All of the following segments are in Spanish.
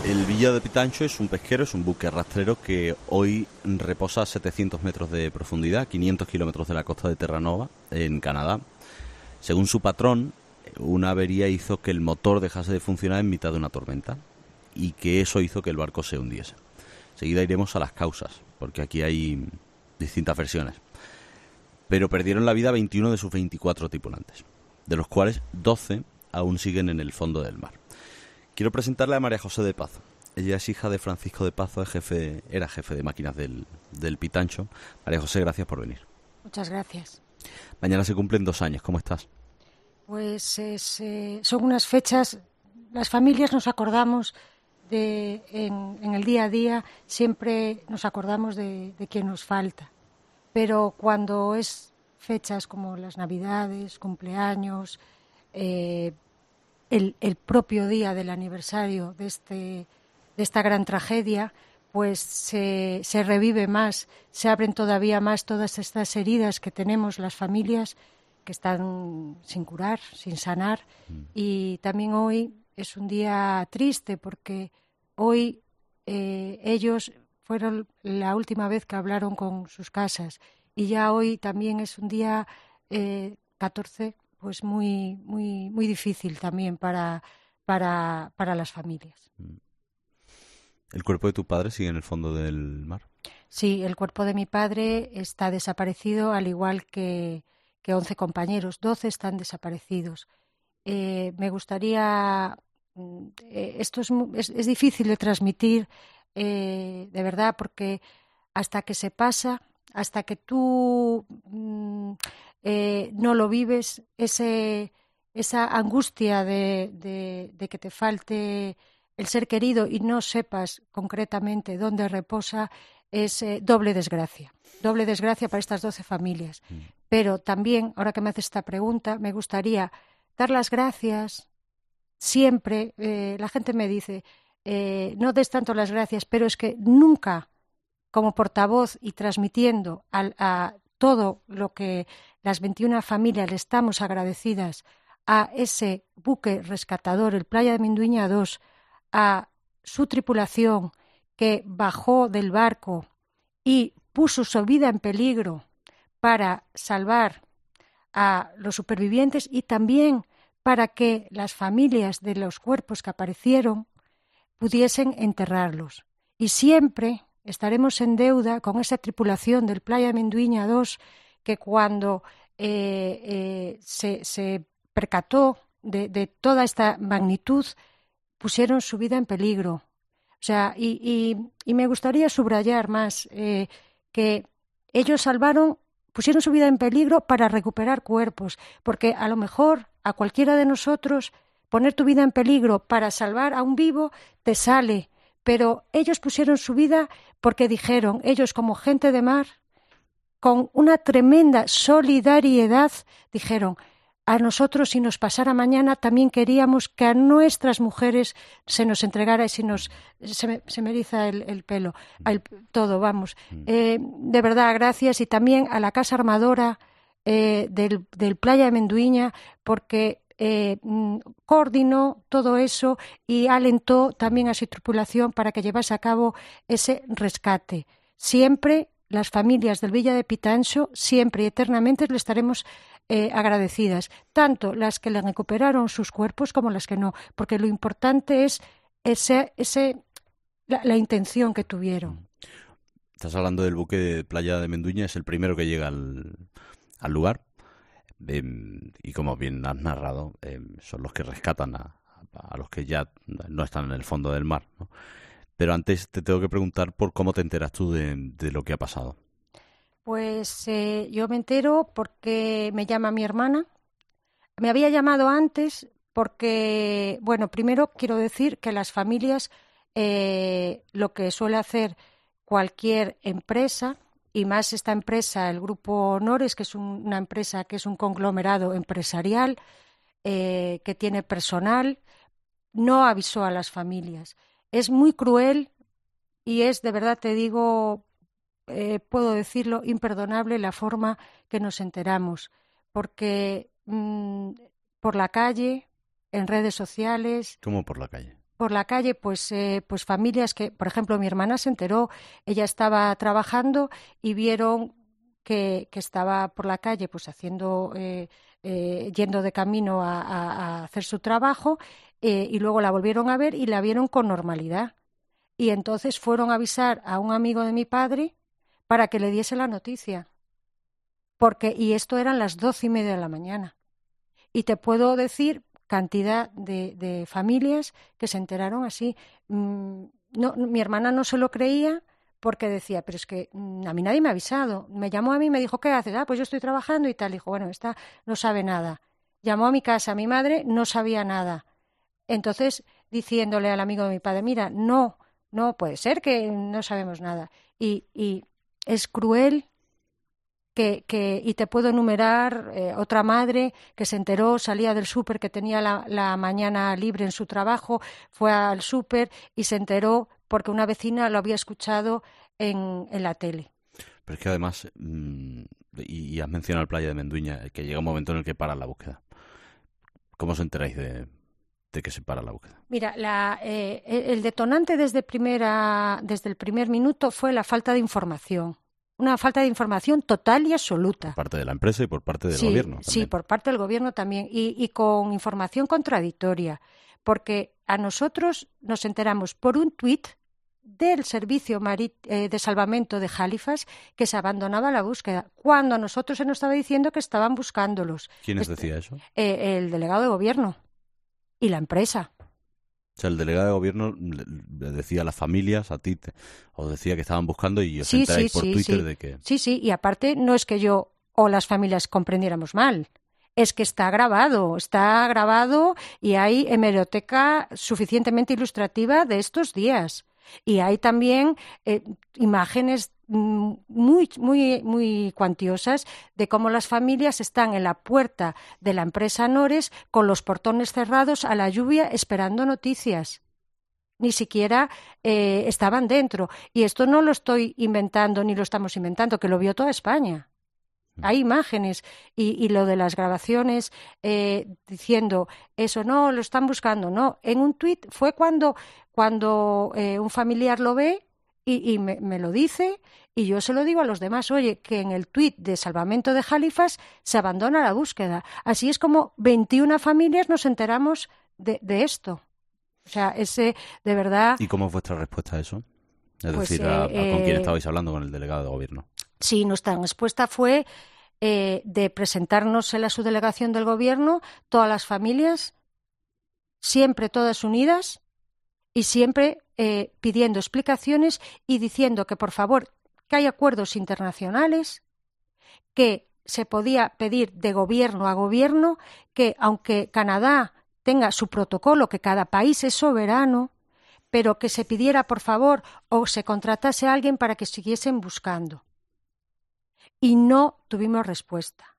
El Villa de Pitancho es un pesquero, es un buque rastrero que hoy reposa a 700 metros de profundidad, 500 kilómetros de la costa de Terranova, en Canadá. Según su patrón, una avería hizo que el motor dejase de funcionar en mitad de una tormenta y que eso hizo que el barco se hundiese. Enseguida iremos a las causas, porque aquí hay distintas versiones. Pero perdieron la vida 21 de sus 24 tripulantes, de los cuales 12 aún siguen en el fondo del mar. Quiero presentarle a María José de Pazo. Ella es hija de Francisco de Pazo, era jefe de máquinas del Pitancho. María José, gracias por venir. Muchas gracias. Mañana se cumplen 2 años. ¿Cómo estás? Pues son unas fechas, las familias nos acordamos en el día a día, siempre nos acordamos de quien nos falta. Pero cuando es fechas como las Navidades, cumpleaños, el propio día del aniversario de esta gran tragedia, pues se revive más, se abren todavía más todas estas heridas que tenemos las familias que están sin curar, sin sanar. Y también hoy es un día triste porque hoy ellos fueron la última vez que hablaron con sus casas y ya hoy también es un día 14, pues muy difícil también para las familias. ¿El cuerpo de tu padre sigue en el fondo del mar? Sí, el cuerpo de mi padre está desaparecido, al igual que 11 compañeros. 12 están desaparecidos. Me gustaría... esto es difícil de transmitir, de verdad, porque hasta que se pasa, hasta que tú no lo vives, esa angustia de que te falte el ser querido y no sepas concretamente dónde reposa, es doble desgracia para estas 12 familias. Pero también, ahora que me haces esta pregunta, me gustaría dar las gracias siempre. La gente me dice, no des tanto las gracias, pero es que nunca, como portavoz y transmitiendo a todo lo que las 21 familias le estamos agradecidas a ese buque rescatador, el Playa de Minduiña 2, a su tripulación que bajó del barco y puso su vida en peligro para salvar a los supervivientes y también para que las familias de los cuerpos que aparecieron pudiesen enterrarlos. Y siempre estaremos en deuda con esa tripulación del Playa de Minduiña 2 que cuando se percató de toda esta magnitud pusieron su vida en peligro. O sea, y me gustaría subrayar más que ellos pusieron su vida en peligro para recuperar cuerpos, porque a lo mejor a cualquiera de nosotros poner tu vida en peligro para salvar a un vivo te sale, pero ellos pusieron su vida porque dijeron, ellos como gente de mar, con una tremenda solidaridad, dijeron, a nosotros si nos pasara mañana también queríamos que a nuestras mujeres se nos entregara y se me eriza el pelo, todo, vamos. De verdad, gracias y también a la Casa Armadora del Playa de Minduiña porque coordinó todo eso y alentó también a su tripulación para que llevase a cabo ese rescate. Siempre las familias del Villa de Pitancho, siempre y eternamente le estaremos agradecidas, tanto las que le recuperaron sus cuerpos como las que no, porque lo importante es la intención que tuvieron. Estás hablando del buque de Playa de Minduiña, es el primero que llega al lugar y como bien has narrado, son los que rescatan a los que ya no están en el fondo del mar, ¿no? Pero antes te tengo que preguntar por cómo te enteras tú de lo que ha pasado. Pues yo me entero porque me llama mi hermana. Me había llamado antes porque, bueno, primero quiero decir que las familias, lo que suele hacer cualquier empresa, y más esta empresa, el Grupo Honores, que es una empresa que es un conglomerado empresarial, que tiene personal, no avisó a las familias. Es muy cruel y es, de verdad te digo, puedo decirlo, imperdonable la forma que nos enteramos, porque por la calle, en redes sociales... ¿Cómo por la calle? por la calle pues familias que, por ejemplo, mi hermana se enteró, ella estaba trabajando y vieron que estaba por la calle pues haciendo, yendo de camino a hacer su trabajo, y luego la volvieron a ver y la vieron con normalidad. Y entonces fueron a avisar a un amigo de mi padre para que le diese la noticia. Y esto eran las 12:30 de la mañana. Y te puedo decir cantidad de familias que se enteraron así. No, mi hermana no se lo creía porque decía, pero es que a mí nadie me ha avisado. Me llamó a mí y me dijo, ¿qué haces? Pues yo estoy trabajando y tal. Dijo, bueno, esta no sabe nada. Llamó a mi casa, mi madre no sabía nada. Entonces, diciéndole al amigo de mi padre, mira, no puede ser que no sabemos nada. Y es cruel y te puedo enumerar otra madre que se enteró, salía del súper, que tenía la mañana libre en su trabajo, fue al súper y se enteró porque una vecina lo había escuchado en la tele. Pero es que además, y has mencionado el Playa de Menduña, que llega un momento en el que para la búsqueda. ¿Cómo os enteráis de que se para la búsqueda? Mira, el detonante desde el primer minuto fue la falta de información. Una falta de información total y absoluta. Por parte de la empresa y por parte del gobierno también. Sí, por parte del gobierno también. Y con información contradictoria. Porque a nosotros nos enteramos por un tuit del Servicio de Salvamento de Halifax que se abandonaba la búsqueda, cuando a nosotros se nos estaba diciendo que estaban buscándolos. ¿Quién les decía eso? El delegado de gobierno y la empresa. O sea, el delegado de gobierno le decía a las familias, a ti, os decía que estaban buscando y os enteráis por Twitter de que... Sí, y aparte no es que yo o las familias comprendiéramos mal, es que está grabado y hay hemeroteca suficientemente ilustrativa de estos días. Y hay también imágenes muy cuantiosas de cómo las familias están en la puerta de la empresa Nores con los portones cerrados a la lluvia esperando noticias. Ni siquiera estaban dentro. Y esto no lo estoy inventando ni lo estamos inventando, que lo vio toda España. Hay imágenes y lo de las grabaciones diciendo eso, no, lo están buscando, no. En un tuit fue cuando un familiar lo ve y me lo dice y yo se lo digo a los demás, oye, que en el tuit de Salvamento de Halifax se abandona la búsqueda. Así es como 21 familias nos enteramos de esto. O sea, de verdad... ¿Y cómo es vuestra respuesta a eso? Es decir, ¿con quién estabais hablando? Con el delegado de gobierno. Sí, nuestra respuesta fue de presentarnos en la subdelegación del gobierno, todas las familias, siempre todas unidas y siempre pidiendo explicaciones y diciendo que, por favor, que hay acuerdos internacionales, que se podía pedir de gobierno a gobierno, que aunque Canadá tenga su protocolo, que cada país es soberano, pero que se pidiera, por favor, o se contratase a alguien para que siguiesen buscando. Y no tuvimos respuesta.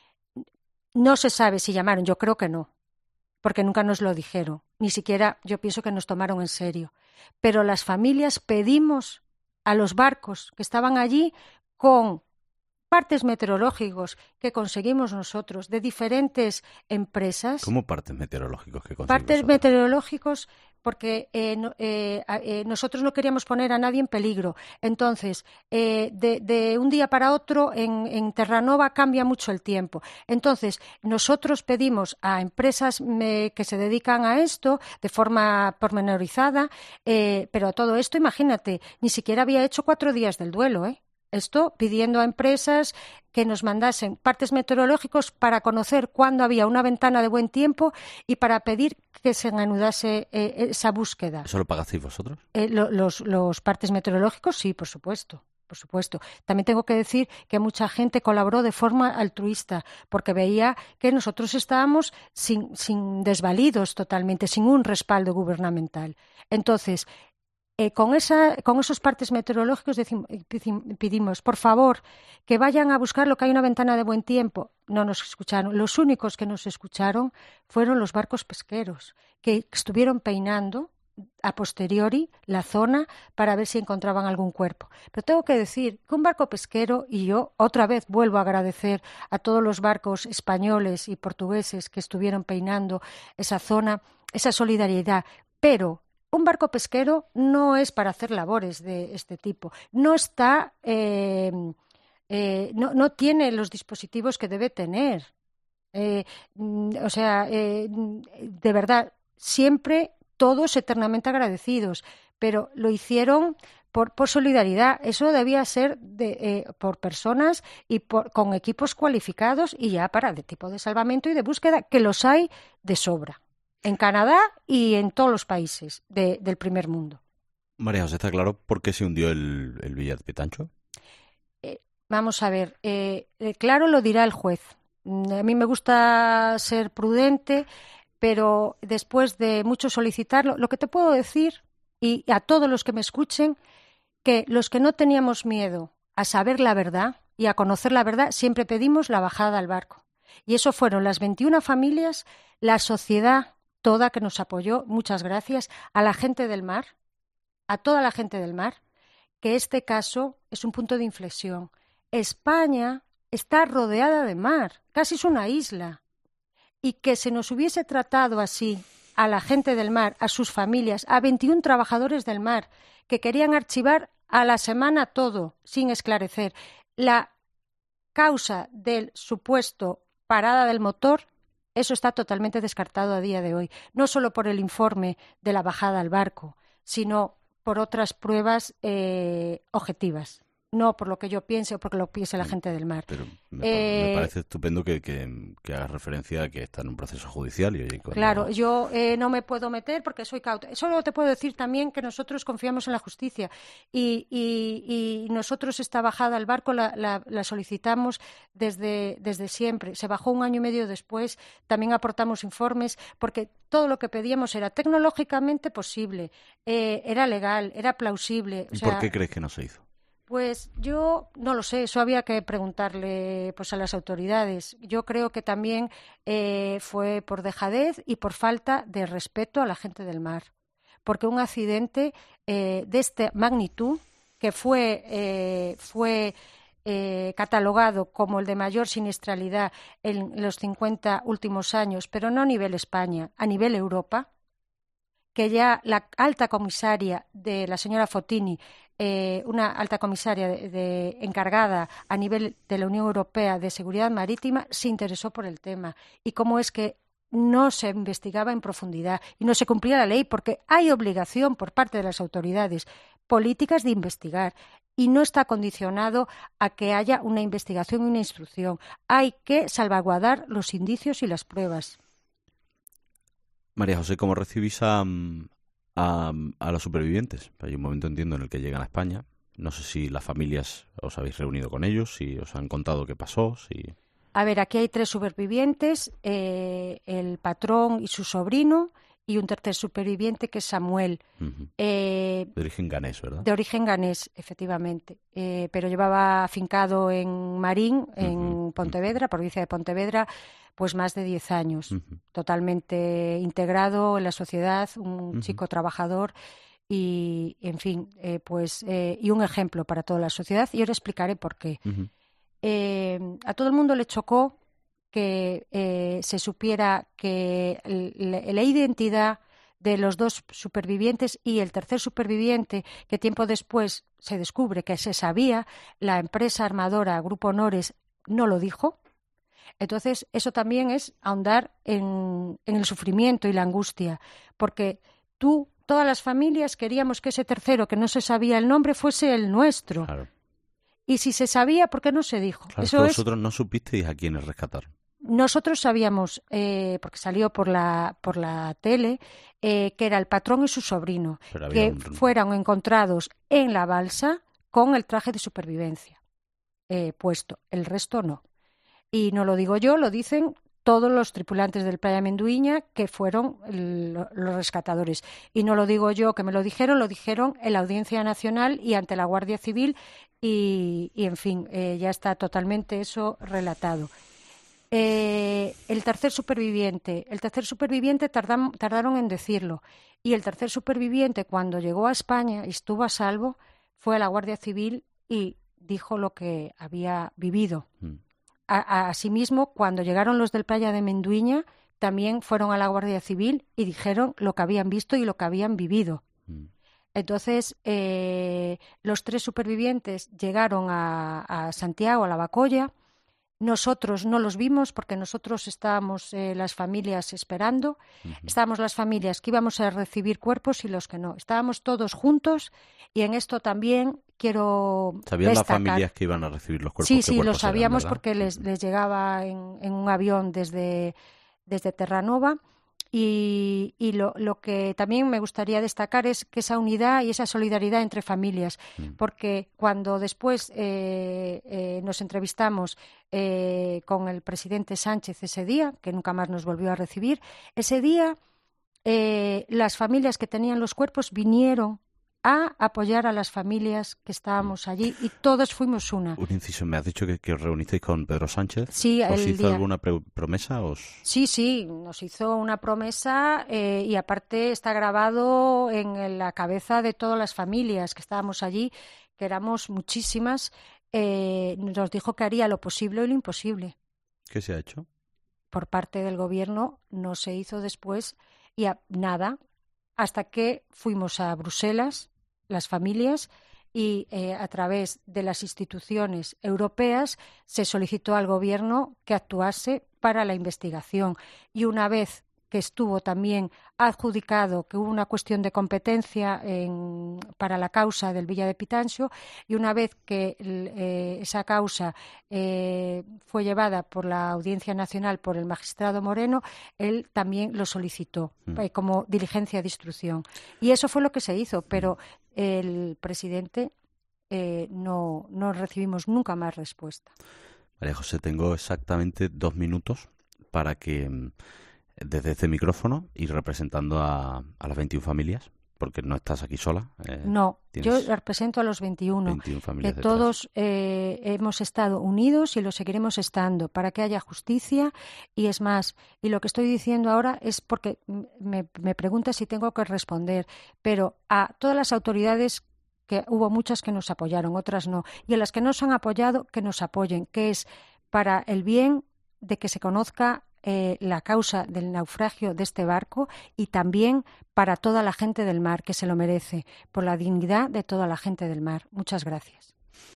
No se sabe si llamaron, yo creo que no, porque nunca nos lo dijeron. Ni siquiera yo pienso que nos tomaron en serio. Pero las familias pedimos a los barcos que estaban allí con partes meteorológicos que conseguimos nosotros de diferentes empresas. ¿Cómo partes meteorológicos que conseguimos? Partes meteorológicos porque nosotros no queríamos poner a nadie en peligro. Entonces, de un día para otro en Terranova cambia mucho el tiempo. Entonces, nosotros pedimos a empresas que se dedican a esto de forma pormenorizada, pero a todo esto, imagínate, ni siquiera había hecho 4 días del duelo, Esto pidiendo a empresas que nos mandasen partes meteorológicos para conocer cuándo había una ventana de buen tiempo y para pedir que se reanudase esa búsqueda. ¿Eso lo pagasteis vosotros? Los partes meteorológicos, sí, por supuesto. Por supuesto. También tengo que decir que mucha gente colaboró de forma altruista porque veía que nosotros estábamos sin desvalidos totalmente, sin un respaldo gubernamental. Entonces, con esos partes meteorológicos pedimos, por favor, que vayan a buscar lo que hay una ventana de buen tiempo. No nos escucharon. Los únicos que nos escucharon fueron los barcos pesqueros, que estuvieron peinando a posteriori la zona para ver si encontraban algún cuerpo. Pero tengo que decir que un barco pesquero, y yo otra vez vuelvo a agradecer a todos los barcos españoles y portugueses que estuvieron peinando esa zona, esa solidaridad, pero un barco pesquero no es para hacer labores de este tipo. No está, no tiene los dispositivos que debe tener. De verdad, siempre todos eternamente agradecidos, pero lo hicieron por solidaridad. Eso debía ser por personas y con equipos cualificados y ya para de tipo de salvamento y de búsqueda, que los hay de sobra, en Canadá y en todos los países del primer mundo. María José, ¿está claro por qué se hundió el Villa de Pietancho? Vamos a ver, claro lo dirá el juez. A mí me gusta ser prudente, pero después de mucho solicitarlo, lo que te puedo decir, y a todos los que me escuchen, que los que no teníamos miedo a saber la verdad y a conocer la verdad, siempre pedimos la bajada al barco. Y eso fueron las 21 familias, la sociedad toda que nos apoyó, muchas gracias, a la gente del mar, a toda la gente del mar, que este caso es un punto de inflexión. España está rodeada de mar, casi es una isla, y que se nos hubiese tratado así a la gente del mar, a sus familias, a 21 trabajadores del mar, que querían archivar a la semana todo, sin esclarecer. La causa del supuesto parada del motor, eso está totalmente descartado a día de hoy, no solo por el informe de la bajada al barco, sino por otras pruebas objetivas. No por lo que yo piense o por lo que piense la gente del mar. Pero me parece estupendo que hagas referencia a que está en un proceso judicial. Claro, yo no me puedo meter porque soy cauta. Solo te puedo decir también que nosotros confiamos en la justicia y nosotros esta bajada al barco la solicitamos desde siempre. Se bajó 1 año y medio después, también aportamos informes porque todo lo que pedíamos era tecnológicamente posible, era legal, era plausible. ¿Y por qué crees que no se hizo? Pues yo no lo sé, eso había que preguntarle pues a las autoridades. Yo creo que también fue por dejadez y por falta de respeto a la gente del mar, porque un accidente de esta magnitud, que fue catalogado como el de mayor siniestralidad en los 50 últimos años, pero no a nivel España, a nivel Europa, que ya la alta comisaria de la señora Fotini, una alta comisaria encargada a nivel de la Unión Europea de Seguridad Marítima, se interesó por el tema y cómo es que no se investigaba en profundidad y no se cumplía la ley, porque hay obligación por parte de las autoridades políticas de investigar y no está condicionado a que haya una investigación y una instrucción. Hay que salvaguardar los indicios y las pruebas. María José, ¿cómo recibís a los supervivientes? Hay un momento, entiendo, en el que llegan a España. No sé si las familias os habéis reunido con ellos, si os han contado qué pasó, si... A ver, aquí hay 3 supervivientes, el patrón y su sobrino, y un tercer superviviente que es Samuel. Uh-huh. De origen ganés, ¿verdad? De origen ganés, efectivamente, pero llevaba afincado en Marín, en Pontevedra, provincia de Pontevedra, pues más de 10 años, totalmente integrado en la sociedad, un chico trabajador y, en fin, y un ejemplo para toda la sociedad. Y ahora explicaré por qué. A todo el mundo le chocó que se supiera que la identidad de los 2 supervivientes y el tercer superviviente, que tiempo después se descubre que se sabía, la empresa armadora Grupo Honores no lo dijo. Entonces, eso también es ahondar en el sufrimiento y la angustia, porque todas las familias queríamos que ese tercero, que no se sabía el nombre, fuese el nuestro. Claro. Y si se sabía, ¿por qué no se dijo? Claro, eso vosotros no supisteis a quiénes rescatar. Nosotros sabíamos, porque salió por la tele, que era el patrón y su sobrino, que fueron encontrados en la balsa con el traje de supervivencia puesto. El resto no. Y no lo digo yo, lo dicen todos los tripulantes del Playa Menduiña, que fueron los rescatadores. Y no lo digo yo, que me lo dijeron en la Audiencia Nacional y ante la Guardia Civil y en fin, ya está totalmente eso relatado. El tercer superviviente tardaron en decirlo. Y el tercer superviviente, cuando llegó a España y estuvo a salvo, fue a la Guardia Civil y dijo lo que había vivido. Asimismo, cuando llegaron los del Playa de Menduiña, también fueron a la Guardia Civil y dijeron lo que habían visto y lo que habían vivido. Entonces, los 3 supervivientes llegaron a Santiago, a la Bacolla. Nosotros no los vimos porque nosotros estábamos las familias esperando. Estábamos las familias que íbamos a recibir cuerpos y los que no. Estábamos todos juntos y en esto también quiero ¿Sabían destacar. las familias que iban a recibir los cuerpos? Sí, lo sabíamos eran, porque les llegaba en un avión desde Terranova. Y lo que también me gustaría destacar es que esa unidad y esa solidaridad entre familias, porque cuando después nos entrevistamos con el presidente Sánchez ese día, que nunca más nos volvió a recibir, ese día las familias que tenían los cuerpos vinieron a apoyar a las familias que estábamos allí y todos fuimos una. Un inciso, me has dicho que os reunisteis con Pedro Sánchez. Sí, ¿Os hizo día. alguna promesa? Sí, nos hizo una promesa y aparte está grabado en la cabeza de todas las familias que estábamos allí, que éramos muchísimas. Nos dijo que haría lo posible y lo imposible. ¿Qué se ha hecho? Por parte del gobierno no se hizo después y nada, hasta que fuimos a Bruselas, las familias, y a través de las instituciones europeas se solicitó al gobierno que actuase para la investigación. Y una vez que estuvo también adjudicado, que hubo una cuestión de competencia para la causa del Villa de Pitanxo, y una vez que esa causa fue llevada por la Audiencia Nacional por el magistrado Moreno, él también lo solicitó como diligencia de instrucción. Y eso fue lo que se hizo, pero el presidente no recibimos nunca más respuesta. María José, tengo exactamente 2 minutos para que desde este micrófono ir representando a las 21 familias, porque no estás aquí sola. No, yo represento a los 21 familias que todos hemos estado unidos y lo seguiremos estando para que haya justicia. Y es más, y lo que estoy diciendo ahora es porque me preguntas si tengo que responder, pero a todas las autoridades, que hubo muchas que nos apoyaron, otras no, y a las que nos han apoyado, que nos apoyen, que es para el bien de que se conozca la causa del naufragio de este barco y también para toda la gente del mar, que se lo merece, por la dignidad de toda la gente del mar. Muchas gracias.